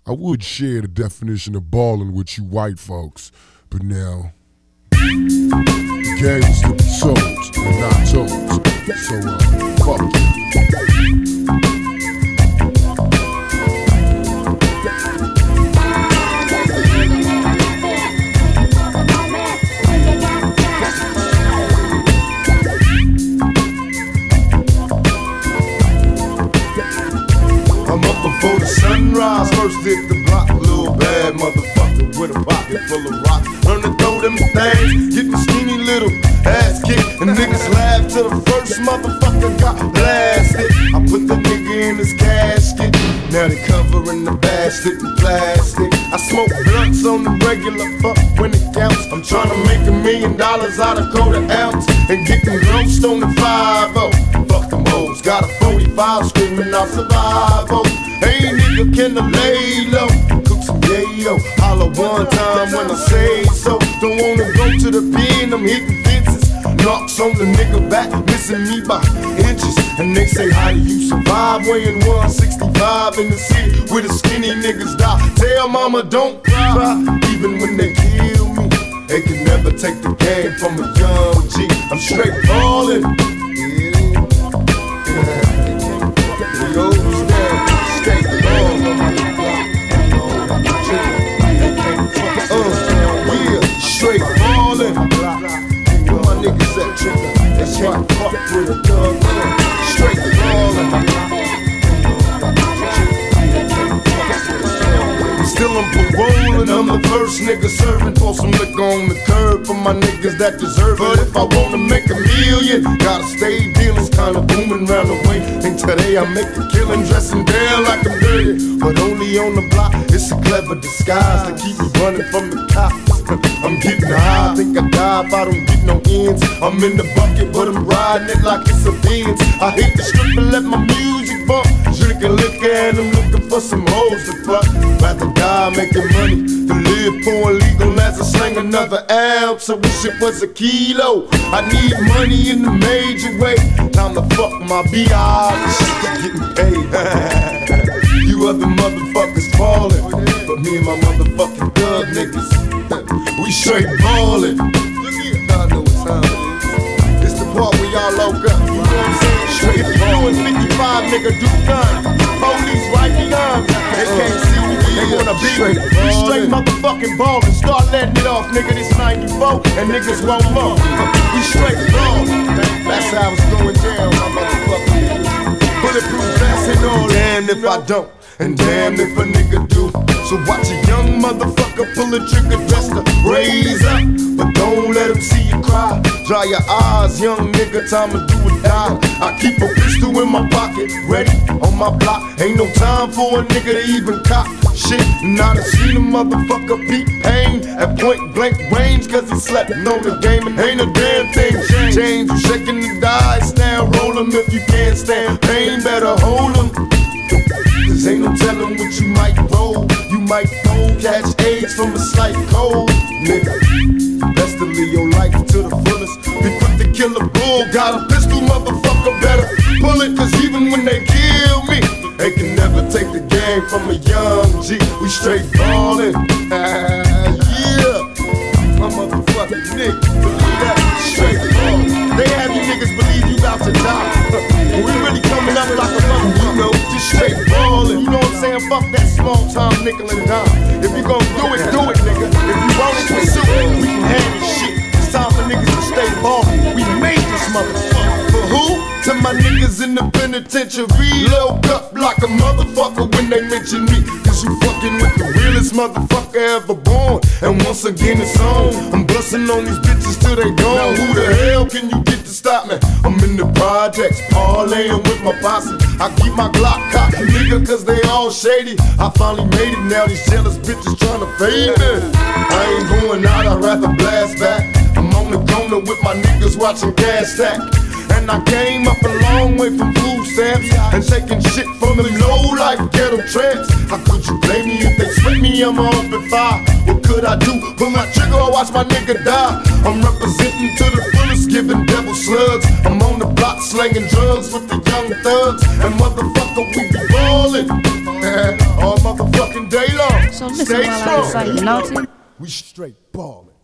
I would share the definition of ballin' with you white folks, but now the game's to be sold and not told. So fuck you. I'm up before the sunrise, first hit the block, little bad motherfucker with a pocket full of rocks. Learn to throw them things, get my skinny little ass kicked, and niggas laugh till the first motherfucker got blasted. I put the nigga in his casket, now they covering the bastard in plastic. I smoke blunts on the regular, fuck when it counts. I'm trying to make $1 million out of quarter ounce and get them ghosts on the 5-0. Fuck them hoes, got a 45 screaming out survival. Hey nigga, can I lay low? Cook some yayo, holla one time when I say so. Don't wanna go to the pen, I'm hitting fences. Knocks on the nigga back, missing me by inches. And they say, how do you survive? Weighing 165 in the city where the skinny niggas die. Tell mama don't cry, even when they kill me. They can never take the game from a young G. I'm straight ballin'. Straight ballin'. Where my niggas at, trigger? That's why I fuck with a thug. Straight ballin'. Still I'm parole and I'm the first nigga serving. Pour some liquor on the curb for my niggas that deserve it. But if I wanna make $1 million, gotta stay dealin'. Kinda booming round the way. And today I make a killin', dressing down like I'm dirty. But only on the block, it's a clever disguise to keep me running from the cops. I'm getting high, I think I die if I don't get no ends. I'm in the bucket, but I'm riding it like it's a Benz. I hate to strip and let my music bump. Drinking liquor and I'm looking for some hoes to fuck. Rather die making money than live poor and legal as I slang another ounce. I wish it was a kilo. I need money in a major way. Time to fuck my B.I. Getting paid. You other motherfuckers fallin', but me and my motherfucking thug niggas, we straight ballin'. Look here, y'all know what time it is. It's the part where y'all loke up. You know what I'm saying? Straight ballin'. 55 nigga do gun. Police right behind me. They can't see me. They wanna be me. We straight motherfucking ballin'. Start letting it off, nigga. This 94 and niggas want more. We straight ballin'. That's how it's going down, my motherfucking niggas. Bulletproof vest and all. Damn if I don't. And damn if a nigga do. So watch a young motherfucker pull a trigger just to raise up. But don't let him see you cry. Dry your eyes, young nigga, time to do or die. I keep a pistol in my pocket, ready on my block. Ain't no time for a nigga to even cop shit. And I done seen a motherfucker beat pain at point blank range, cause he slept on the game and ain't a damn thing changed. You shaking the dice now, roll 'em if you can't stand pain, better hold 'em. Cause ain't no telling what you might roll. You might fold, catch AIDS from a slight cold, nigga. Best to live your life to the fullest. Be quick to kill a bull, got a pistol, motherfucker, better pull it. Cause even when they kill me, they can never take the game from a young G. We straight ballin'. Yeah, my motherfucking nigga, believe that, straight ballin'. They have you niggas believe you about to die. We really coming up like a mother, you know, just straight ballin'. You know what I'm saying? Fuck that small time nickel and dime. If you gon' do it, nigga. If you want it, pursue it. We can handle shit. It's time for niggas to stay ballin'. We made this motherfucker. For who? To my niggas in the penitentiary. Load up like a motherfucker when they mention me. Cause you fucking with the realest motherfucker ever born. And once again it's on. I'm bustin' on these bitches till they gone. Now who the hell can you get to stop me? I'm in the projects, parlaying with my posse. I keep my Glock cocked, nigga, cause they all shady. I finally made it, now these jealous bitches tryna fade me. I ain't going out, I'd rather blast back. I'm on the corner with my niggas watching gas stack. And I came up a long way from food stamps and taking shit from them low-life ghetto tramps. How could you blame me if they sweat me? I'm on open fire. What could I do? Pull my trigger or watch my nigga die. I'm representing to the fullest, giving devil slugs. I'm on the block slanging drugs with the young thugs. And motherfucker, we be ballin'. All motherfucking working day long. So listen Stay while I strong. recite naughty. We straight ballin'.